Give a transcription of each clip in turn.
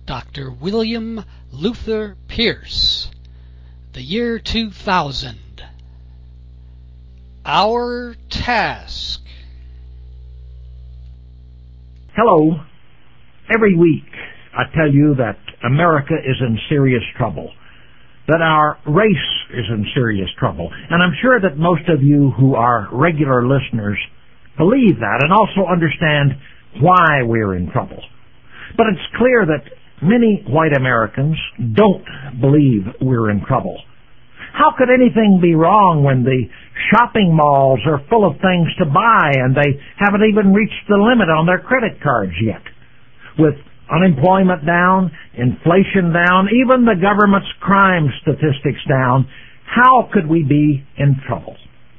Dr. William Luther Pierce. The year 2000. Our task. Hello. Every week I tell you that America is in serious trouble, that our race is in serious trouble. And I'm sure that most of you who are regular listeners believe that and also understand why we're in trouble. But it's clear that many white Americans don't believe we're in trouble. How could anything be wrong when the shopping malls are full of things to buy and they haven't even reached the limit on their credit cards yet? With unemployment down, inflation down, even the government's crime statistics down, how could we be in trouble?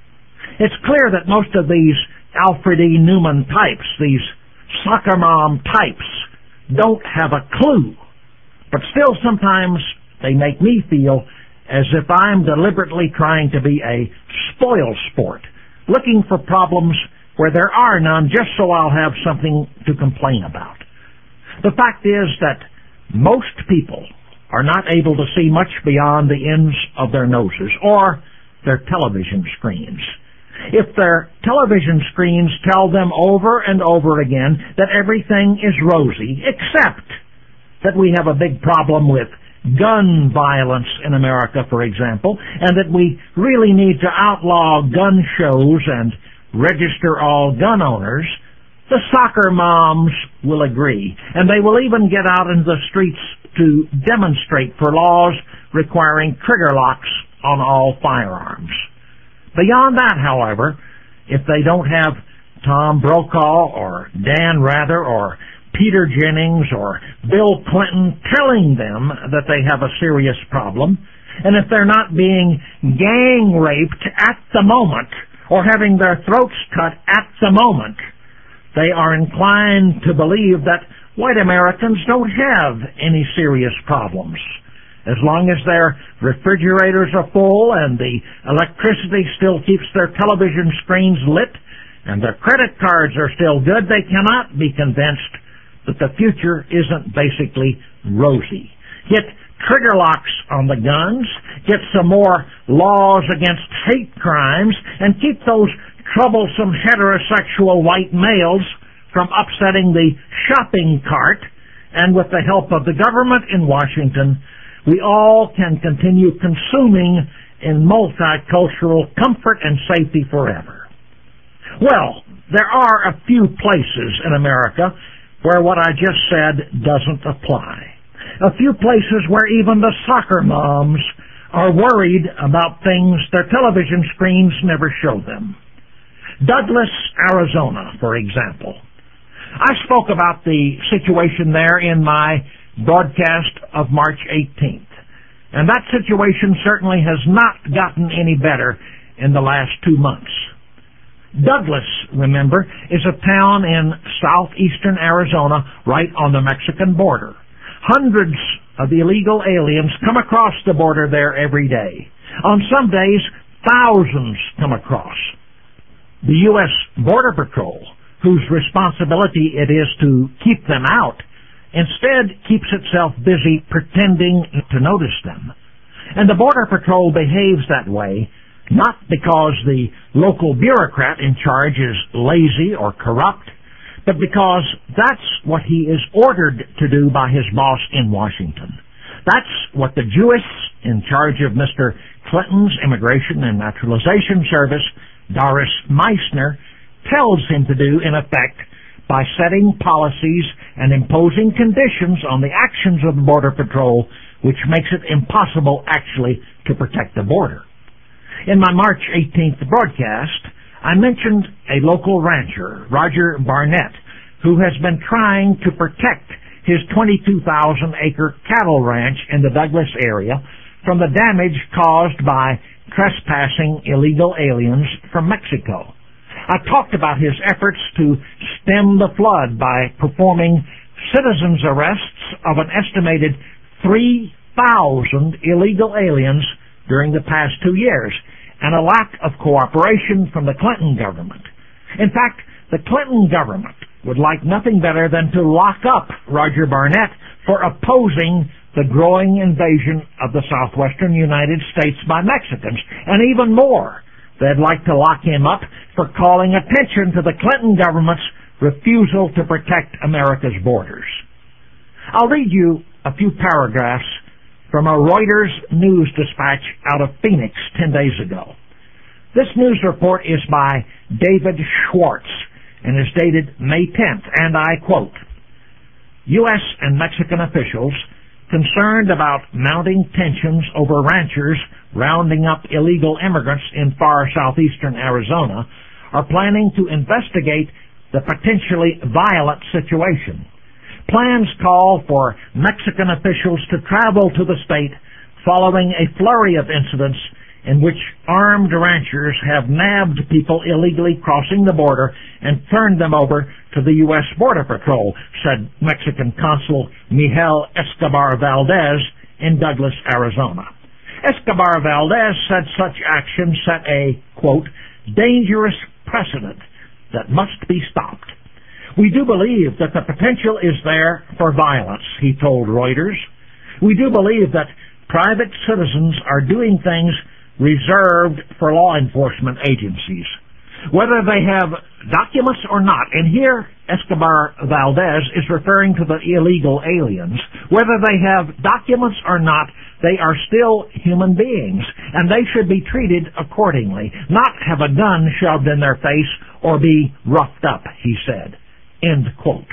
It's clear that most of these Alfred E. Neuman types, these soccer mom types, don't have a clue. But still sometimes they make me feel as if I'm deliberately trying to be a spoil sport, looking for problems where there are none just so I'll have something to complain about. The fact is that most people are not able to see much beyond the ends of their noses or their television screens. If their television screens tell them over and over again that everything is rosy, except that we have a big problem with gun violence in America, for example, and that we really need to outlaw gun shows and register all gun owners, the soccer moms will agree, and they will even get out into the streets to demonstrate for laws requiring trigger locks on all firearms. Beyond that, however, if they don't have Tom Brokaw or Dan Rather or Peter Jennings or Bill Clinton telling them that they have a serious problem, and if they're not being gang raped at the moment or having their throats cut at the moment, they are inclined to believe that white Americans don't have any serious problems. As long as their refrigerators are full and the electricity still keeps their television screens lit and their credit cards are still good, they cannot be convinced that the future isn't basically rosy. Get trigger locks on the guns, get some more laws against hate crimes, and keep those troublesome heterosexual white males from upsetting the shopping cart, and with the help of the government in Washington, we all can continue consuming in multicultural comfort and safety forever. Well, there are a few places in America where what I just said doesn't apply. A few places where even the soccer moms are worried about things their television screens never show them. Douglas, Arizona, for example. I spoke about the situation there in my broadcast of March 18th. And that situation certainly has not gotten any better in the last 2 months. Douglas, remember, is a town in southeastern Arizona right on the Mexican border. Hundreds of illegal aliens come across the border there every day. On some days, thousands come across. The U.S. Border Patrol, whose responsibility it is to keep them out, instead keeps itself busy pretending to notice them. And the Border Patrol behaves that way not because the local bureaucrat in charge is lazy or corrupt, but because that's what he is ordered to do by his boss in Washington. That's what the Jewess in charge of Mr. Clinton's Immigration and Naturalization Service, Doris Meissner, tells him to do, in effect, by setting policies and imposing conditions on the actions of the Border Patrol, which makes it impossible actually to protect the border. In my March 18th broadcast, I mentioned a local rancher, Roger Barnett, who has been trying to protect his 22,000-acre cattle ranch in the Douglas area from the damage caused by trespassing illegal aliens from Mexico. I talked about his efforts to stem the flood by performing citizens' arrests of an estimated 3,000 illegal aliens during the past 2 years, and a lack of cooperation from the Clinton government. In fact, the Clinton government would like nothing better than to lock up Roger Barnett for opposing the growing invasion of the southwestern United States by Mexicans. And even more, they'd like to lock him up for calling attention to the Clinton government's refusal to protect America's borders. I'll read you a few paragraphs from a Reuters news dispatch out of Phoenix 10 days ago. This news report is by David Schwartz and is dated May 10th, and I quote, U.S. and Mexican officials concerned about mounting tensions over ranchers rounding up illegal immigrants in far southeastern Arizona are planning to investigate the potentially violent situation. Plans call for Mexican officials to travel to the state following a flurry of incidents in which armed ranchers have nabbed people illegally crossing the border and turned them over to the U.S. Border Patrol, said Mexican Consul Miguel Escobar Valdez in Douglas, Arizona. Escobar Valdez said such action set a, quote, dangerous precedent that must be stopped. We do believe that the potential is there for violence, he told Reuters. We do believe that private citizens are doing things reserved for law enforcement agencies, whether they have documents or not. And here Escobar Valdez is referring to the illegal aliens. Whether they have documents or not, they are still human beings, and they should be treated accordingly, not have a gun shoved in their face or be roughed up, he said. End quote.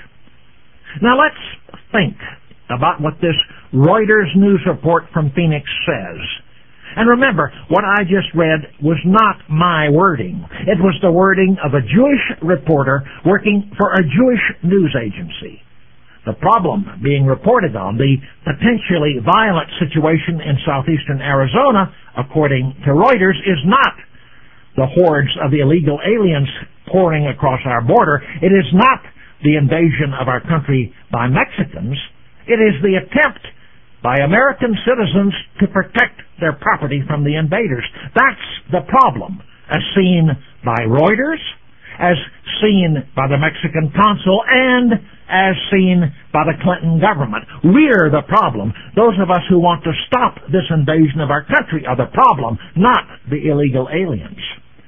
Now let's think about what this Reuters news report from Phoenix says. And remember, what I just read was not my wording. It was the wording of a Jewish reporter working for a Jewish news agency. The problem being reported on, the potentially violent situation in southeastern Arizona, according to Reuters, is not the hordes of illegal aliens pouring across our border. It is not the invasion of our country by Mexicans. It is the attempt by American citizens to protect their property from the invaders. That's the problem, as seen by Reuters, as seen by the Mexican consul, and as seen by the Clinton government. We're the problem. Those of us who want to stop this invasion of our country are the problem, not the illegal aliens.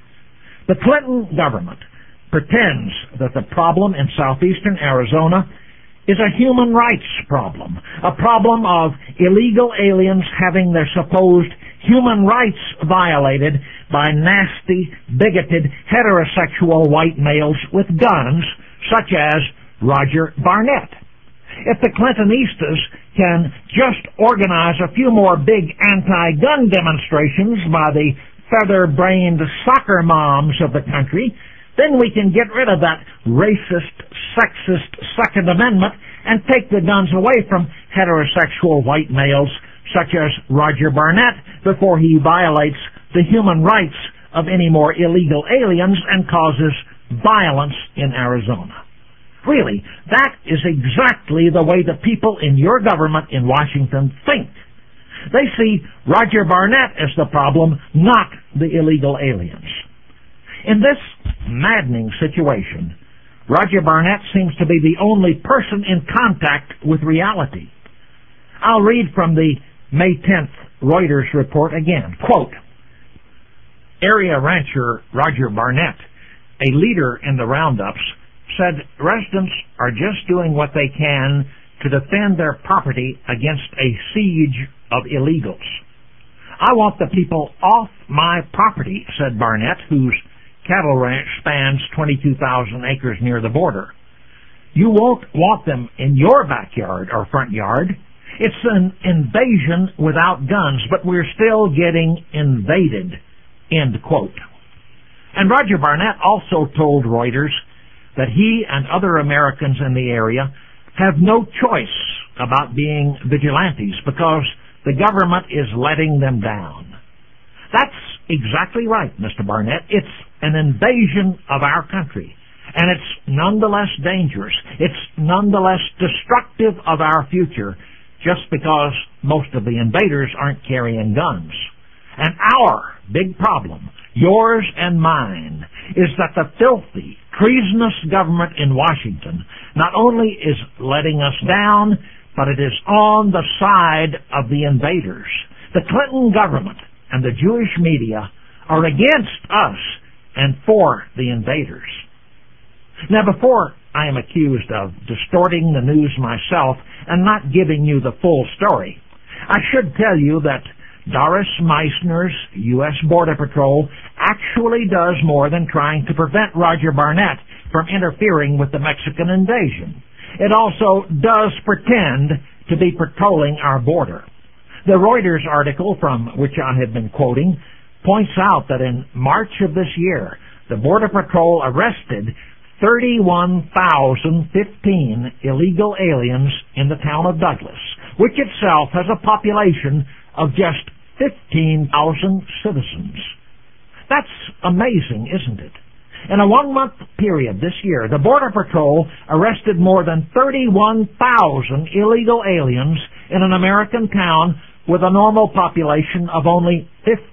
The Clinton government pretends that the problem in southeastern Arizona is a human rights problem, a problem of illegal aliens having their supposed human rights violated by nasty, bigoted, heterosexual white males with guns, such as Roger Barnett. If the Clintonistas can just organize a few more big anti-gun demonstrations by the feather-brained soccer moms of the country, then we can get rid of that racist, sexist Second Amendment and take the guns away from heterosexual white males such as Roger Barnett before he violates the human rights of any more illegal aliens and causes violence in Arizona. Really, that is exactly the way the people in your government in Washington think. They see Roger Barnett as the problem, not the illegal aliens. In this maddening situation, Roger Barnett seems to be the only person in contact with reality. I'll read from the May 10th Reuters report again. Quote, area rancher Roger Barnett, a leader in the roundups, said residents are just doing what they can to defend their property against a siege of illegals. I want the people off my property, said Barnett, whose cattle ranch spans 22,000 acres near the border. You won't want them in your backyard or front yard. It's an invasion without guns, but we're still getting invaded. End quote. And Roger Barnett also told Reuters that he and other Americans in the area have no choice about being vigilantes because the government is letting them down. That's exactly right, Mr. Barnett. It's an invasion of our country, and it's nonetheless dangerous. It's nonetheless destructive of our future just because most of the invaders aren't carrying guns. And our big problem, yours and mine, is that the filthy, treasonous government in Washington not only is letting us down, but it is on the side of the invaders. The Clinton government and the Jewish media are against us and for the invaders. Now, before I am accused of distorting the news myself and not giving you the full story, I should tell you that Doris Meissner's U.S. Border Patrol actually does more than trying to prevent Roger Barnett from interfering with the Mexican invasion. It also does pretend to be patrolling our border. The Reuters article from which I have been quoting points out that in March of this year, the Border Patrol arrested 31,015 illegal aliens in the town of Douglas, which itself has a population of just 15,000 citizens. That's amazing, isn't it? In a one-month period this year, the Border Patrol arrested more than 31,000 illegal aliens in an American town with a normal population of only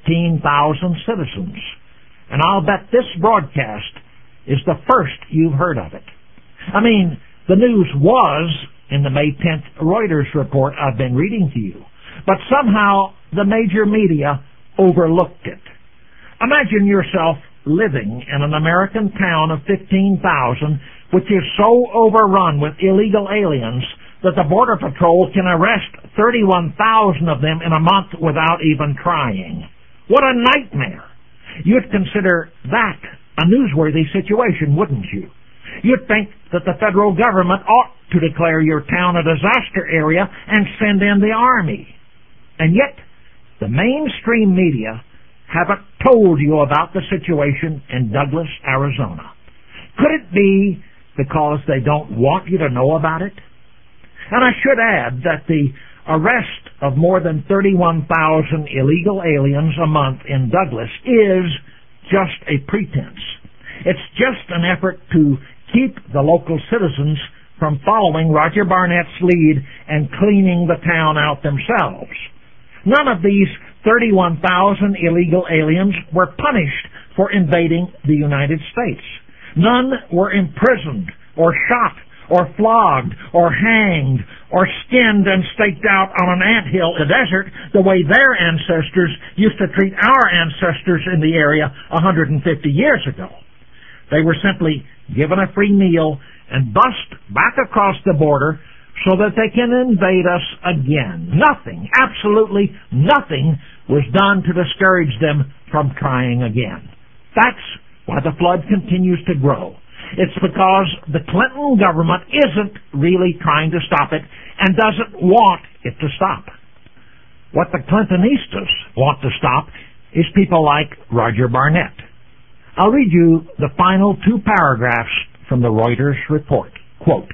15,000 citizens. And I'll bet this broadcast is the first you've heard of it. I mean, the news was in the May 10th Reuters report I've been reading to you, but somehow the major media overlooked it. Imagine yourself living in an American town of 15,000 which is so overrun with illegal aliens that the Border Patrol can arrest 31,000 of them in a month without even trying. What a nightmare! You'd consider that a newsworthy situation, wouldn't you? You'd think that the federal government ought to declare your town a disaster area and send in the army. And yet, the mainstream media haven't told you about the situation in Douglas, Arizona. Could it be because they don't want you to know about it? And I should add that the arrest of more than 31,000 illegal aliens a month in Douglas is just a pretense. It's just an effort to keep the local citizens from following Roger Barnett's lead and cleaning the town out themselves. None of these 31,000 illegal aliens were punished for invading the United States. None were imprisoned or shot or flogged or hanged or skinned and staked out on an anthill in the desert the way their ancestors used to treat our ancestors in the area 150 years ago. They were simply given a free meal and bussed back across the border so that they can invade us again. Nothing, absolutely nothing, was done to discourage them from trying again. That's why the flood continues to grow. It's because the Clinton government isn't really trying to stop it and doesn't want it to stop. What the Clintonistas want to stop is people like Roger Barnett. I'll read you the final two paragraphs from the Reuters report. Quote,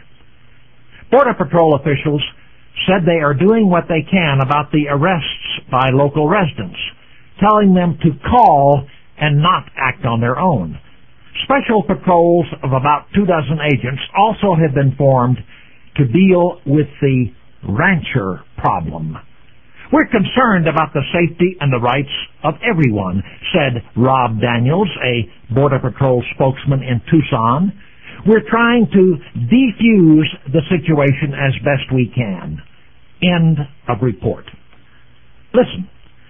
Border Patrol officials said they are doing what they can about the arrests by local residents, telling them to call and not act on their own. Special patrols of about 24 agents also have been formed to deal with the rancher problem. We're concerned about the safety and the rights of everyone, said Rob Daniels, a Border Patrol spokesman in Tucson. We're trying to defuse the situation as best we can. End of report. Listen,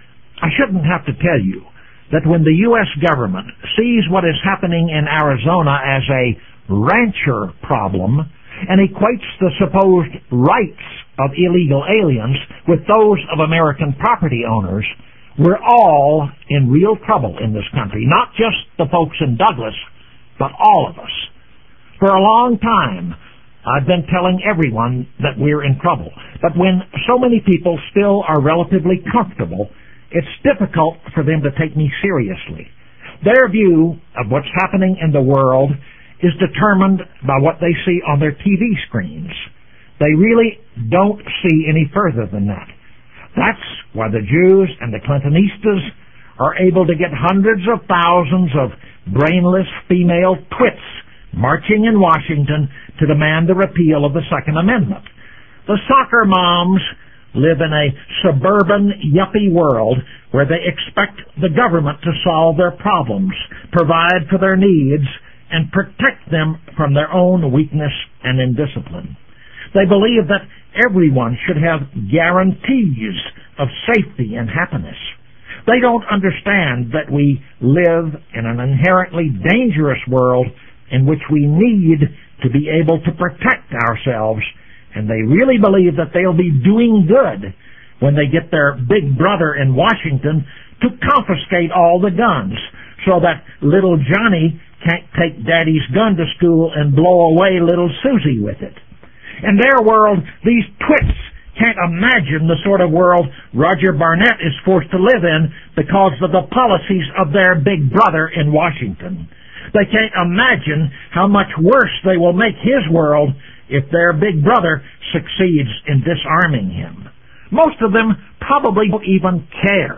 I shouldn't have to tell you that when the U.S. government sees what is happening in Arizona as a rancher problem and equates the supposed rights of illegal aliens with those of American property owners, we're all in real trouble in this country. Not just the folks in Douglas, but all of us. For a long time, I've been telling everyone that we're in trouble. But when so many people still are relatively comfortable, it's difficult for them to take me seriously. Their view of what's happening in the world is determined by what they see on their TV screens. They really don't see any further than that. That's why the Jews and the Clintonistas are able to get hundreds of thousands of brainless female twits marching in Washington to demand the repeal of the Second Amendment. The soccer moms live in a suburban yuppie world where they expect the government to solve their problems, provide for their needs, and protect them from their own weakness and indiscipline. They believe that everyone should have guarantees of safety and happiness. They don't understand that we live in an inherently dangerous world in which we need to be able to protect ourselves, and they really believe that they'll be doing good when they get their big brother in Washington to confiscate all the guns so that little Johnny can't take Daddy's gun to school and blow away little Susie with it. In their world, these twits can't imagine the sort of world Roger Barnett is forced to live in because of the policies of their big brother in Washington. They can't imagine how much worse they will make his world if their big brother succeeds in disarming him. Most of them probably don't even care.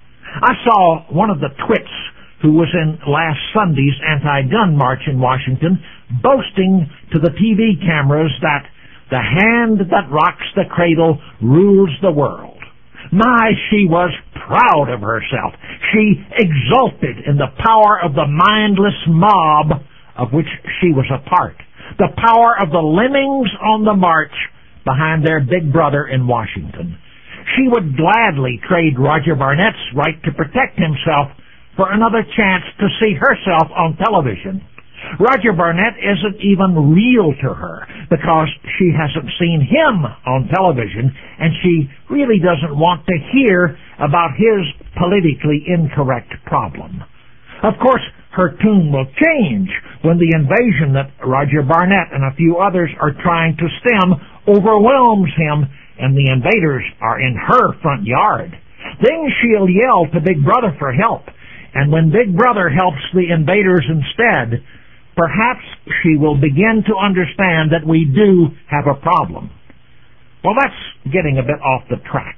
I saw one of the twits who was in last Sunday's anti-gun march in Washington boasting to the TV cameras that the hand that rocks the cradle rules the world. My, she was proud of herself. She exulted in the power of the mindless mob of which she was a part. The power of the lemmings on the march behind their big brother in Washington. She would gladly trade Roger Barnett's right to protect himself for another chance to see herself on television. Roger Barnett isn't even real to her because she hasn't seen him on television, and she really doesn't want to hear about his politically incorrect problem. Of course, her tune will change when the invasion that Roger Barnett and a few others are trying to stem overwhelms him and the invaders are in her front yard. Then she'll yell to Big Brother for help, and when Big Brother helps the invaders instead, perhaps she will begin to understand that we do have a problem. Well, that's getting a bit off the track.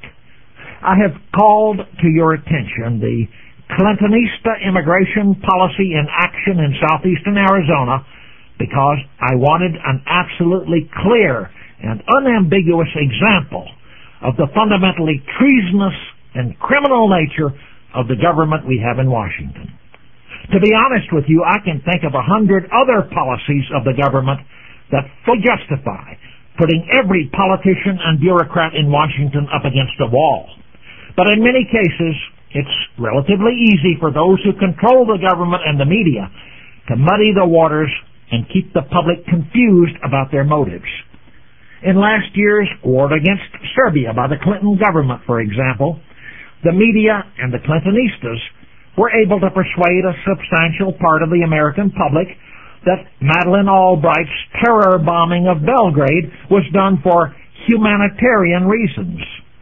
I have called to your attention the Clintonista immigration policy in action in southeastern Arizona because I wanted an absolutely clear and unambiguous example of the fundamentally treasonous and criminal nature of the government we have in Washington. To be honest with you, I can think of 100 other policies of the government that fully justify putting every politician and bureaucrat in Washington up against a wall. But in many cases, it's relatively easy for those who control the government and the media to muddy the waters and keep the public confused about their motives. In last year's war against Serbia by the Clinton government, for example, the media and the Clintonistas were able to persuade a substantial part of the American public that Madeleine Albright's terror bombing of Belgrade was done for humanitarian reasons.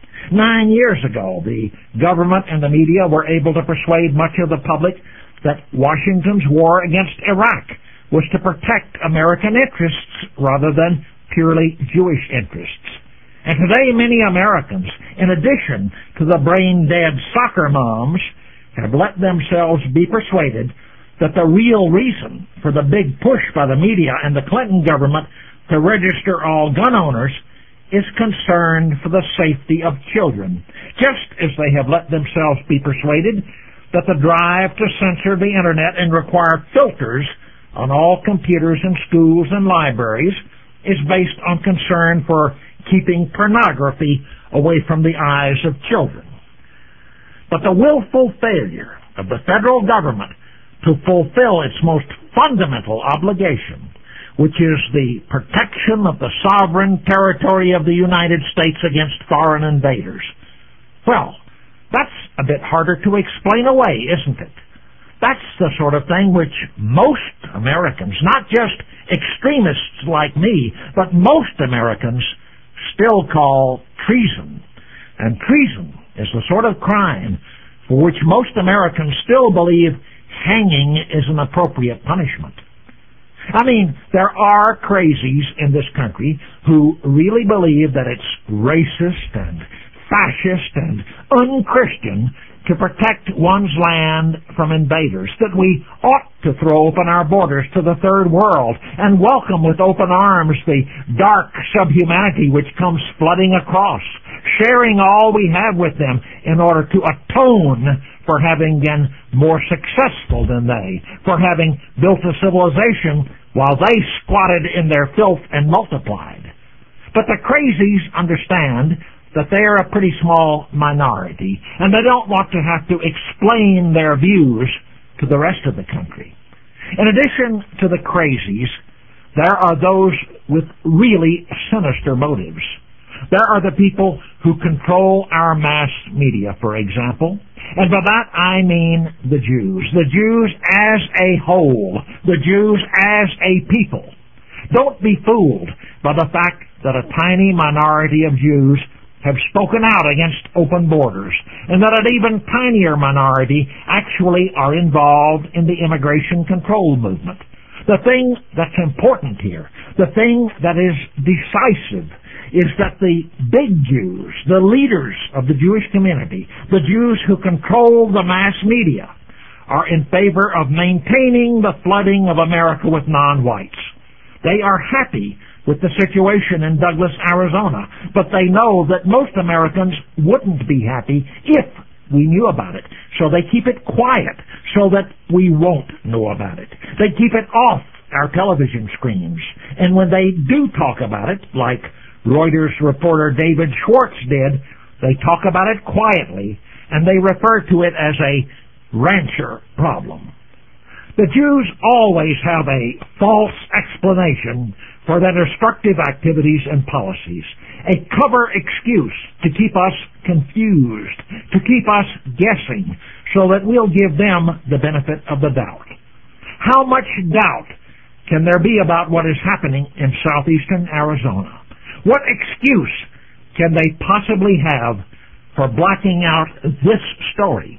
9 years ago, the government and the media were able to persuade much of the public that Washington's war against Iraq was to protect American interests rather than purely Jewish interests. And today many Americans, in addition to the brain-dead soccer moms, have let themselves be persuaded that the real reason for the big push by the media and the Clinton government to register all gun owners is concerned for the safety of children, just as they have let themselves be persuaded that the drive to censor the Internet and require filters on all computers in schools and libraries is based on concern for keeping pornography away from the eyes of children. But the willful failure of the federal government to fulfill its most fundamental obligation, which is the protection of the sovereign territory of the United States against foreign invaders, well, that's a bit harder to explain away, isn't it? That's the sort of thing which most Americans, not just extremists like me, but most Americans still call treason. And treason is the sort of crime for which most Americans still believe hanging is an appropriate punishment. I mean, there are crazies in this country who really believe that it's racist and fascist and unchristian to protect one's land from invaders, that we ought to throw open our borders to the third world and welcome with open arms the dark subhumanity which comes flooding across, sharing all we have with them in order to atone for having been more successful than they, for having built a civilization while they squatted in their filth and multiplied. But the crazies understand that they are a pretty small minority, and they don't want to have to explain their views to the rest of the country. In addition to the crazies, there are those with really sinister motives. There are the people who control our mass media, for example, and by that I mean the Jews. The Jews as a whole. The Jews as a people. Don't be fooled by the fact that a tiny minority of Jews have spoken out against open borders, and that an even tinier minority actually are involved in the immigration control movement. The thing that's important here, the thing that is decisive, is that the big Jews, the leaders of the Jewish community, the Jews who control the mass media, are in favor of maintaining the flooding of America with non-whites. They are happy with the situation in Douglas, Arizona, but they know that most Americans wouldn't be happy if we knew about it. So they keep it quiet so that we won't know about it. They keep it off our television screens. And when they do talk about it, like Reuters reporter David Schwartz did, they talk about it quietly, and they refer to it as a rancher problem. The Jews always have a false explanation for their destructive activities and policies, a cover excuse to keep us confused, to keep us guessing, so that we'll give them the benefit of the doubt. How much doubt can there be about what is happening in southeastern Arizona? What excuse can they possibly have for blacking out this story?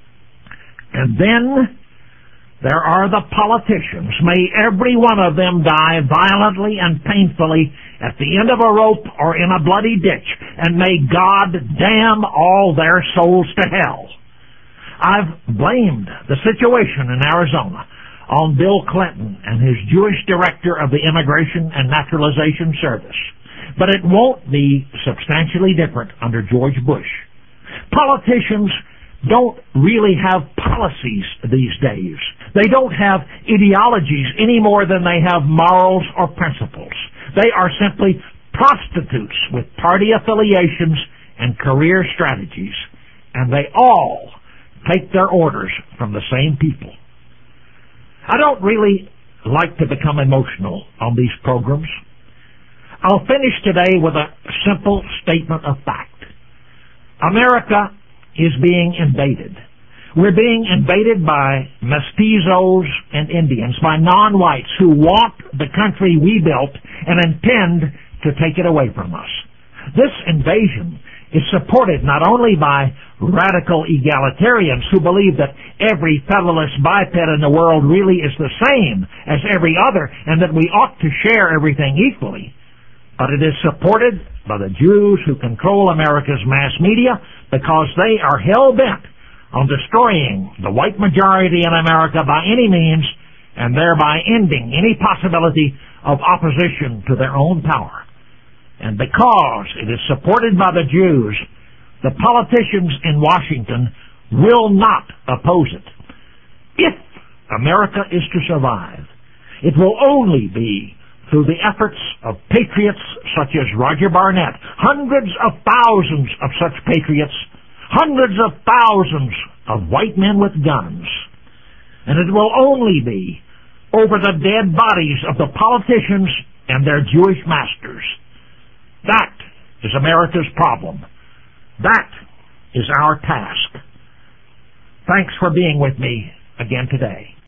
And then there are the politicians. May every one of them die violently and painfully at the end of a rope or in a bloody ditch, and may God damn all their souls to hell. I've blamed the situation in Arizona on Bill Clinton and his Jewish director of the Immigration and Naturalization Service, but it won't be substantially different under George Bush. Politicians don't really have policies these days. They don't have ideologies any more than they have morals or principles. They are simply prostitutes with party affiliations and career strategies, and they all take their orders from the same people. I don't really like to become emotional on these programs. I'll finish today with a simple statement of fact. America is being invaded. We're being invaded by mestizos and Indians, by non-whites who want the country we built and intend to take it away from us. This invasion is supported not only by radical egalitarians who believe that every featherless biped in the world really is the same as every other and that we ought to share everything equally, but it is supported by the Jews who control America's mass media because they are hell-bent on destroying the white majority in America by any means and thereby ending any possibility of opposition to their own power. And because it is supported by the Jews, the politicians in Washington will not oppose it. If America is to survive, it will only be through the efforts of patriots such as Roger Barnett, hundreds of thousands of such patriots, hundreds of thousands of white men with guns. And it will only be over the dead bodies of the politicians and their Jewish masters. That is America's problem. That is our task. Thanks for being with me again today.